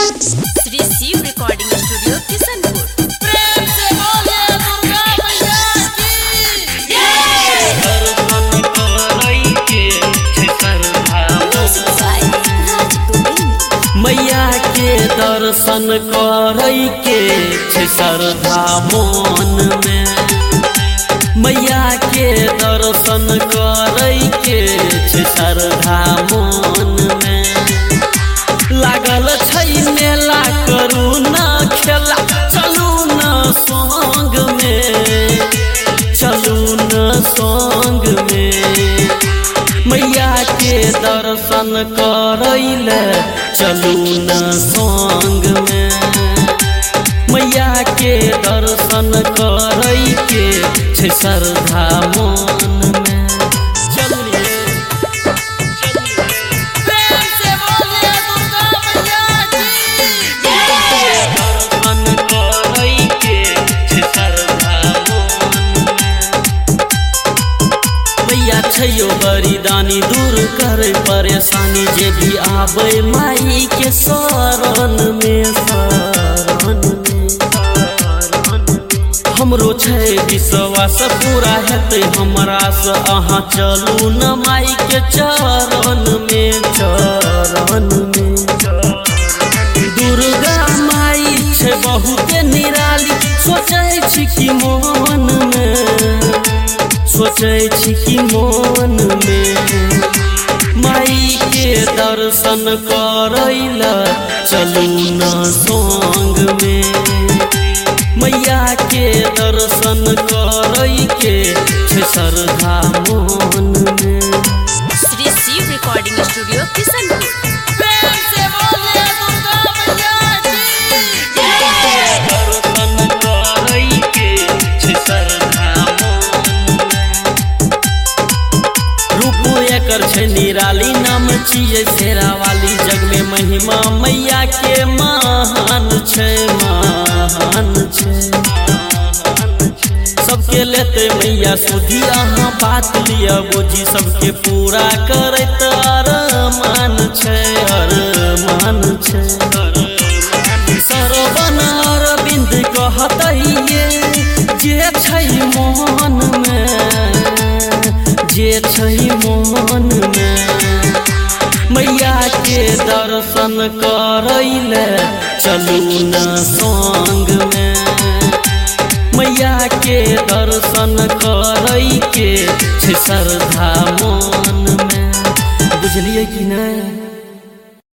Shri Shiv recording studio Kishanpur. प्रेम से बोलिए दुर्गा मैया की मैया के दर्शन करई के छै श्रद्धा मन में। मैया के दर्शन करई के छै श्रद्धा मन में। लागल छै मेला करू न खेला, चलू न संग में, चलू न संग में। मैया के दर्शन करैले चलू न संग में। मैया के दर्शन करई के छै श्रद्धा मन में। चलिए प्रेम से बोलिए दुर्गा मैया की दर्शन करई के छै श्रद्धा मन में। मैया छैयो बलिदानी दूर करे परेशानी, जे भी आवे माई के शरण में, शरण में। हमरो छै विश्वास पूरा हेतै हमरा से, अहाँ चलू न माई के चरण में, चरण में। दुर्गा माई छै बहुते निराली, सोचै छी कि मन में, सोचै छी कि मन में। माई के दर्शन करैला चलू न संग में। मैया के दर्शन करई के छै श्रद्धा मन में। Shri Shiv recording studio Kishanpur. प्रेम से बोलिए दुर्गा मैया की दर्शन करई के छै श्रद्धा मन में। रूप एकर छै निराली, नाम छियै शेरा वाली। जग में महिमा मैया के महान छै, महान छै। सबके लेते मैया सुधी, अहाँ बात लिया बुझी। सबके पूरा करैत अरमान छै, अरमान छै। सरवन अरविंद कहतैये जे छै मन में, जे छै मन में। मैया के दर्शन करैले चलू न संग में। मैया के दर्शन करई के छै श्रद्धा मन में। बुझलिए कि नहीं।